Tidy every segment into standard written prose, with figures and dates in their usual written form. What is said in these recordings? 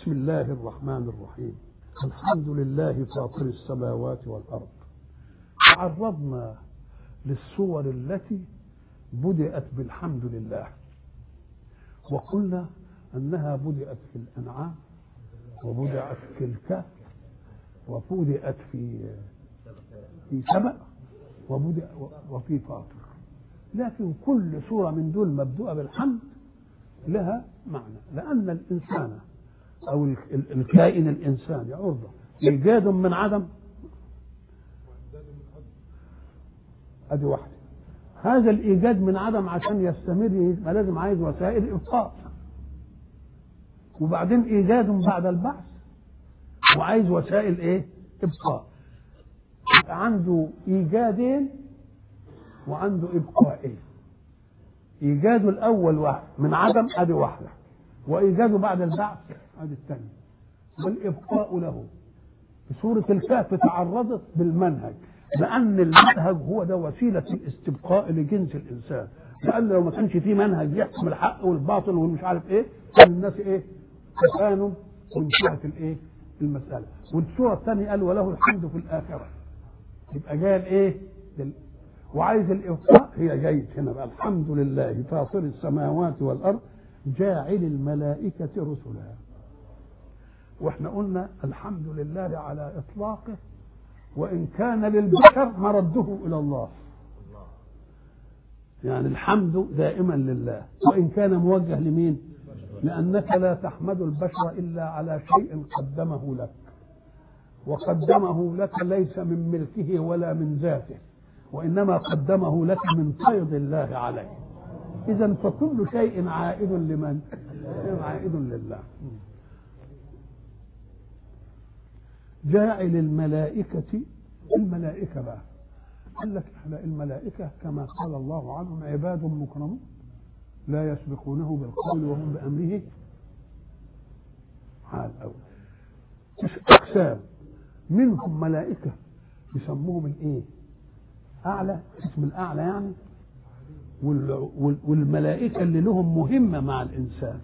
بسم الله الرحمن الرحيم. الحمد لله فاطر السماوات والأرض. تعرضنا للصور التي بدأت بالحمد لله، وقلنا أنها بدأت في الأنعام، وبدأت في الكهف، وبدأت في سبأ، وفي فاطر. لكن كل سورة من دول مبدوءة بالحمد لها معنى، لأن الإنسان أو الكائن الإنساني عرضة إيجاد من عدم، أدي واحدة. هذا الإيجاد من عدم عشان يستمر ما لازم عايز وسائل إبقاء، وبعدين إيجاد بعد البعث وعايز وسائل إيه؟ إبقاء. عنده إيجادين وعنده إبقائين. إيجاده الأول واحد من عدم، أدي واحدة، وإيجاده بعد البعث أدي الثانية، والإبقاء له. في سورة الكهف تعرضت بالمنهج، لأن المنهج هو ده وسيلة الاستبقاء لجنس الإنسان، لأن لو ما كانش فيه منهج يحكم الحق والباطل والمش عارف إيه كان الناس إيه؟ تفانوا وانتهت الإيه؟ المسألة. والسورة الثانية قال وله الحمد في الآخرة، يبقى جاي الإيه؟ وعايز الإبقاء، هي جاية هنا بقى الحمد لله فاطر السماوات والأرض جاعل الملائكة رسلا. واحنا قلنا الحمد لله على إطلاقه، وإن كان للبشر مرده إلى الله، يعني الحمد دائما لله، وإن كان موجه لمين؟ لأنك لا تحمد البشر إلا على شيء قدمه لك، وقدمه لك ليس من ملكه ولا من ذاته، وإنما قدمه لك من فيض الله عليه. إذن فكل شيء عائد لمن؟ عائد لله. جاعل الملائكة بقى قال لك احنا الملائكة كما قال الله عنهم عباد مكرمون لا يسبقونه بالقول وهم بأمره حال أول. أقسام منهم ملائكة يسموهم الإيه؟ أعلى، اسم الأعلى يعني، والملائكة اللي لهم مهمة مع الإنسان.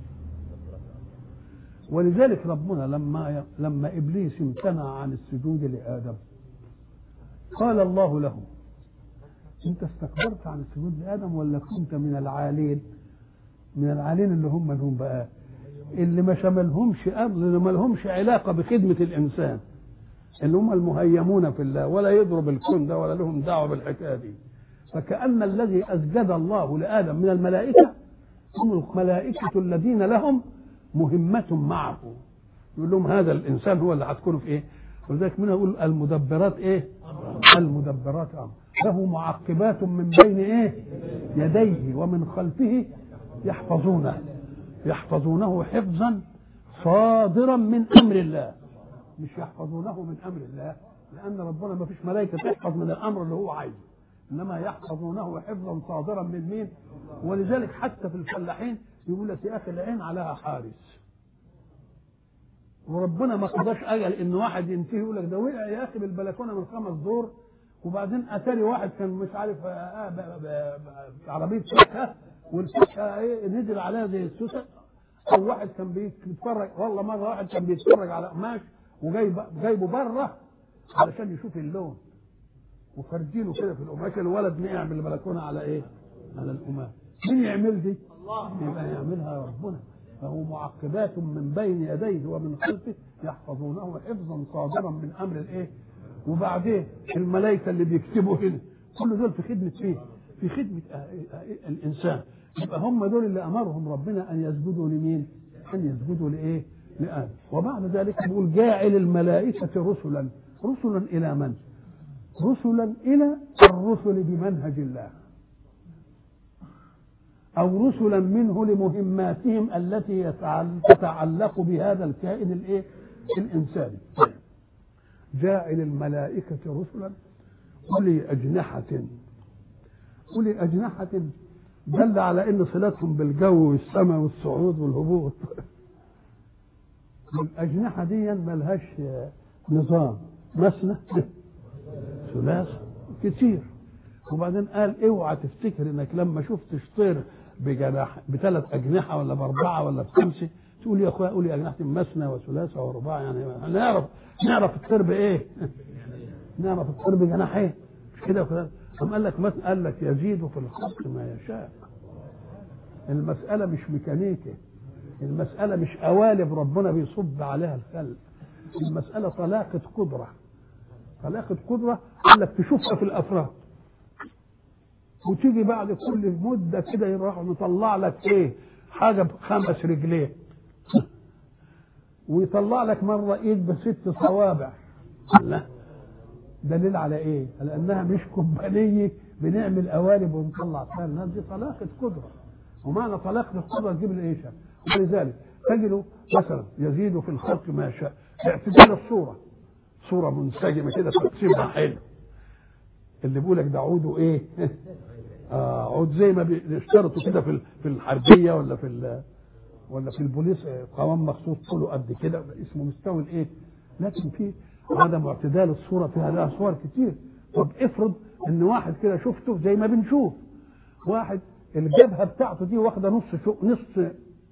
ولذلك ربنا لما إبليس امتنع عن السجود لآدم قال الله له أنت استكبرت عن السجود لآدم ولا كنت من العالين؟ من العالين اللي هم بقى اللي ما شملهمش أمر، اللي ما لهمش علاقة بخدمة الإنسان، اللي هم المهيمون في الله، ولا يضرب الكون ده ولا لهم دعوة بالحكاية دي. فكأن الذي أسجد الله لآدم من الملائكة هم الملائكة الذين لهم مهمة معه، يقول لهم هذا الإنسان هو اللي هتكون في إيه. ولذلك منها يقول المدبرات إيه؟ المدبرات أمر، له معقبات من بين إيه؟ يديه ومن خلفه يحفظونه حفظا صادرا من أمر الله، مش يحفظونه من أمر الله، لأن ربنا ما فيش ملائكة تحفظ من الأمر اللي هو عايزه، إنما يحفظونه حفظا صادرا من مين؟ ولذلك حتى في الفلاحين يقول لك يا أخي العين عليها حارس، وربنا ما قضاش أجل إن واحد ينتهي يقول لك ده وقع يا أخي بالبلكونة من 5 دور، وبعدين أتاري واحد كان مش عارف عربية فاكهة والفاكهة إيه نزل عليها زي السوسة، أو واحد كان بيتفرج، والله مرة واحد كان بيتفرج على قماش وجايبه بره علشان يشوف اللون، وفرجينه كده في القماش، الولد نقع من البلكونه على ايه؟ على القماش. مين يعمل دي؟ الله. يبقى يعملها ربنا. فهو معقبات من بين يديه ومن خلفه يحفظونه حفظا صادرا من امر الايه؟ وبعدين الملائكه اللي بيكتبوا هنا كل دول في خدمه ايه؟ في خدمه الانسان. يبقى هم دول اللي امرهم ربنا ان يسجدوا لمين؟ ان يسجدوا لايه؟ لآدم. وبعد ذلك يقول جاعل الملائكة رسلا. رسلا إلى من؟ رسلا إلى الرسل بمنهج الله، أو رسلا منه لمهماتهم التي تتعلق بهذا الكائن الإيه؟ الإنساني. جاعل الملائكة رسلا أولي أجنحة. أولي أجنحة دل على أن صلتهم بالجو والسماء والصعود والهبوط. الأجنحة دي ملهاش نظام، مثنى ثلاث كتير. وبعدين قال اوعى تفتكر انك لما شفتش طير بجناح ب3 أجنحة ولا ب4 ولا ب5 تقول يا اخويا قول يا جناح مثنى وثلاثه ورباع، يعني نعرف الترب ايه؟ نعرف الترب جناحين مش كده وكده. قال لك يزيد في الخلق ما يشاء. المساله مش ميكانيكي، المساله مش قوالب ربنا بيصب عليها الخلق، المساله طلاقه قدره. طلاقه قدره قال لك تشوفها في الافراد، وتيجي بعد كل مده كده يروح مطلع لك ايه؟ حاجه ب5 رجلين ويطلع لك مره ايد ب6 صوابع. لا دليل على ايه؟ على انها مش كومبانيه بنعمل قوالب ونطلع فيها الناس، دي طلاقه قدره. ومعنى طلاقه القدره تجيب الايه؟ ولذلك تجد مثلا يزيد في الخلق ما يشاء. اعتدال الصوره، صوره منسجمه كده تقسيمها حلو. اللي بيقول لك ده عوده ايه؟ عود زي ما بيشترطوا كده في الحربيه ولا في البوليس، قوام مخصوص طوله قد كده اسمه مستوي الايه. لكن في عدم اعتدال الصوره فيها لها صور كتير. طب افرض ان واحد كده شفته زي ما بنشوف واحد الجبهه بتاعته دي واخده نص،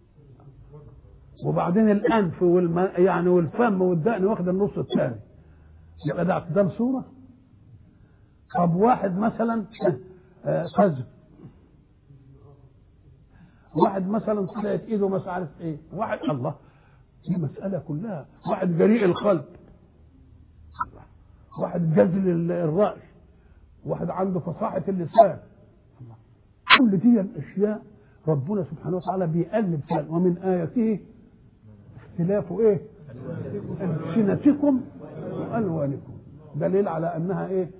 وبعدين الانف يعني والفم والدقن واخده النص الثاني، يبقى ده اعتدال صوره؟ طب واحد مثلا كذب، واحد مثلا طلعت ايده مش عارف ايه، واحد الله، دي مساله كلها. واحد جريء القلب، واحد جزل الراي، واحد عنده فصاحه اللسان. الله، كل دي الاشياء ربنا سبحانه وتعالى بيقلب فيها. ومن اياته اختلاف ايه؟ السنتكم والوانكم، دليل على انها ايه؟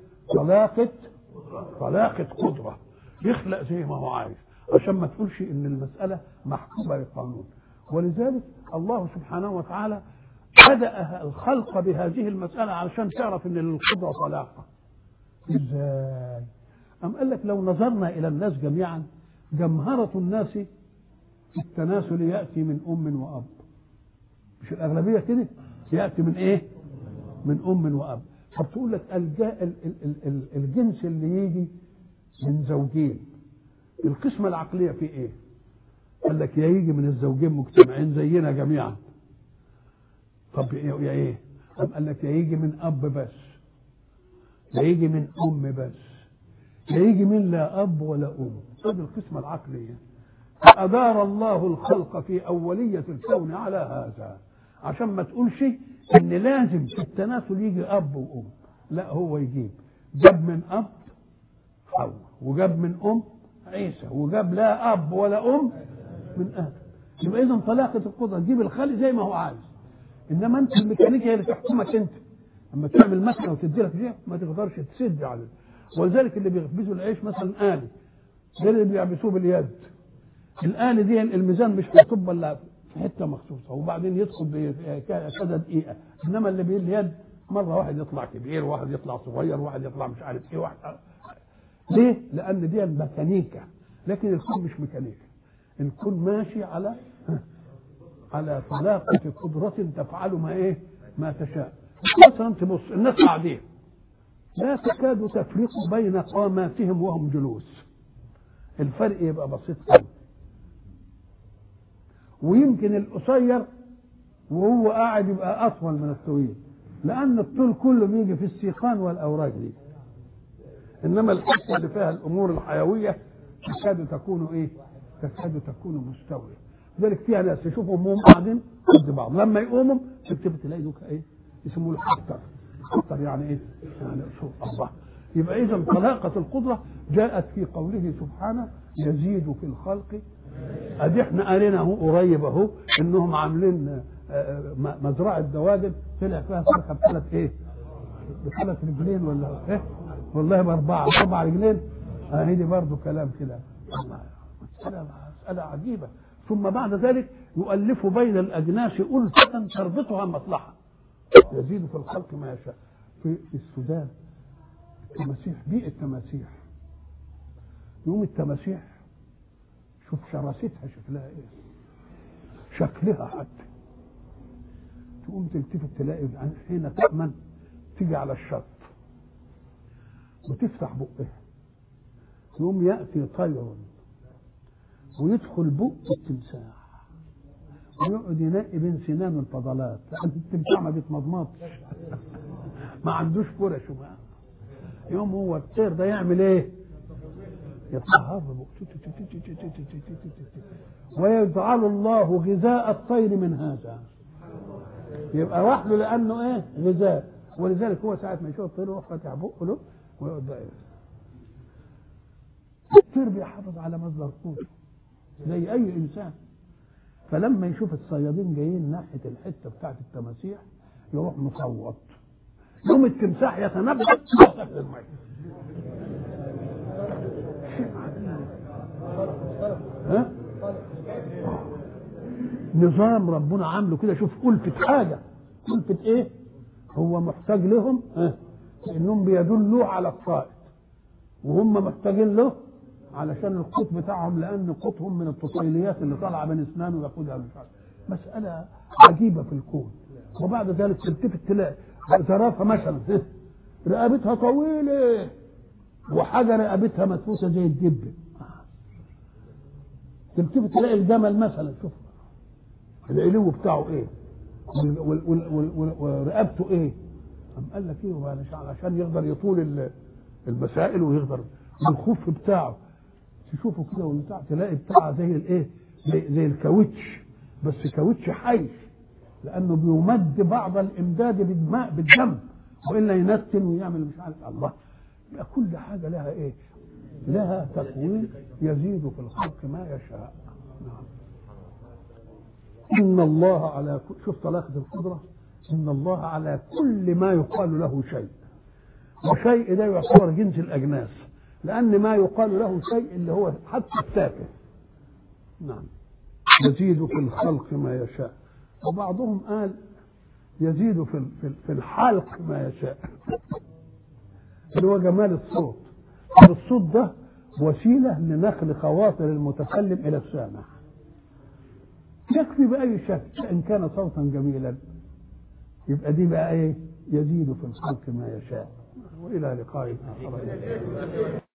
طلاقه قدره، يخلق زي ما هو عايز، عشان ما تقولش ان المساله محكومه بالقانون. ولذلك الله سبحانه وتعالى بدأ الخلق بهذه المساله علشان تعرف ان القدره طلاقه. ازاي؟ أم قال لك لو نظرنا الى الناس جميعا، جمهره الناس في التناسل ياتي من ام واب. مش الاغلبيه كده؟ ياتي من ايه؟ من ام واب. طب تقول لك الجنس اللي يجي من زوجين، القسمة العقلية في ايه؟ قال لك يا يجي من الزوجين مجتمعين زينا جميعا. طب يا ايه؟ قال لك يا يجي من اب بس، يا يجي من ام بس، يا يجي من لا اب ولا ام. هذه القسمة العقلية. فأدار الله الخلق في أولية الكون على هذا، عشان ما تقولش ان لازم في التناسل يجي اب وام. لا، هو يجيب جاب من اب حواء، وجاب من ام عيسى، وجاب لا اب ولا ام من ادم. يبقى اذا طلاقه القدره تجيب الخلق زي ما هو عايز. انما انت الميكانيكيه هي اللي تحكمك انت. اما تعمل مكنه وتدي لك فيها ما تقدرش تسد عليه. ولذلك اللي بيخبزوا العيش مثلا آلي غير اللي بيعبسوه باليد. الآلي دي الميزان مش مكتوب الا في حته مخصوصه، وبعدين يدخل كذا دقيقه. انما اللي باليد مره واحد يطلع كبير، واحد يطلع صغير، واحد يطلع مش عارف ايه، واحد. ليه؟ لان دي ميكانيكا. لكن الكون مش ميكانيكا، الكون ماشي على طلاقه قدره تفعل ما تشاء. مثلا تبص الناس قاعدين لا تكاد تفرق بين قاماتهم وهم جلوس، الفرق يبقى بسيط قوي. ويمكن القصير وهو قاعد يبقى اطول من الطويل، لان الطول كله بيجي في السيقان والاوراق دي. انما الحته اللي فيها الامور الحيويه تكاد تكون مستويه. لذلك فيها ناس تشوفهم هم قاعدين قد بعض، لما يقوموا تكتب تلاقي دوك ايه؟ يسموه الخطر. الخطر يعني ايه؟ يعني شوف الله. يبقى اذا طلاقه القدره جاءت في قوله سبحانه يزيد في الخلق. ادي احنا قارينا اهو قريب اهو انهم عاملين مزرعه دواجن طلع فيها فرخه ب3 رجلين ولا ايه؟ والله ب4 رجلين. هي دي برضه كلام كده. مسألة عجيبة. ثم بعد ذلك يؤلف بين الأجناس ألفة تربطها مصلحة. يزيد في الخلق ما يشاء. في السودان التماسيح، بيئة تماسيح، يوم التماسيح شوف شراستها شكلها ايه، شكلها حتى تقوم تلتفت تلاقي حين تأمن تيجي على الشط وتفتح بقها، يوم يأتي طير ويدخل بق التمساح ويقعد ينقي بين سنان الفضلات، لأن التمساح ما بيتمضمضش ما عندوش فرش. يوم هو الطير ده يعمل ايه؟ يطهر ويجعل الله غذاء الطير من هذا، يبقى وحده لانه ايه؟ غذاء. ولذلك هو ساعه ما يشوف الطير يروح فاتح بقه له ويقعد بقى. الطير بيحافظ على مصدر قوته زي اي انسان. فلما يشوف الصيادين جايين ناحيه الحته بتاعت التماسيح يروح مصوت، يوم التمساح يتنبأ في الميه. ها؟ نظام ربنا عامله كده. شوف كلفة حاجة، كلفة ايه؟ هو محتاج لهم لانهم بيدلوا على الصائد، وهم محتاجين له علشان القوت بتاعهم، لان قوتهم من الطفيليات اللي طالعه من اسنانه وياخدها مش عارف. مسألة عجيبة في الكون. وبعد ذلك تلتفت تلاقي زرافة مثلا رقبتها طويلة وحاجة رقبتها مدفوسة زي الدب. تلتفت تلاقي الجمل مثلا، شوف العلو بتاعه ايه ورقبته ايه. قال لك ايه؟ عشان يقدر يطول المسائل ويقدر الخف بتاعه. تشوفه كده والبتاع تلاقي بتاعه زي الايه؟ زي الكاوتش، بس كاوتش حي، لانه بيمد بعض الامداد بالماء بالدم، والا ينتن ويعمل مش عارف. الله، يبقى كل حاجه لها ايه؟ لها تكوين يزيد في الخلق ما يشاء. ان الله على شوف طلاقه القدره، ان الله على كل ما يقال له شيء. وشيء ده يعتبر جنس الاجناس، لان ما يقال له شيء اللي هو حتى التافه. نعم، يزيد في الخلق ما يشاء. وبعضهم قال يزيد في الحلق ما يشاء اللي هو جمال الصوت. الصوت ده وسيله لنقل خواطر المتكلم الى السامع، يكفي باي شكل ان كان صوتا جميلا. يبقى دي بقى ايه؟ يزيد في الخلق ما يشاء. والى لقاء اخر.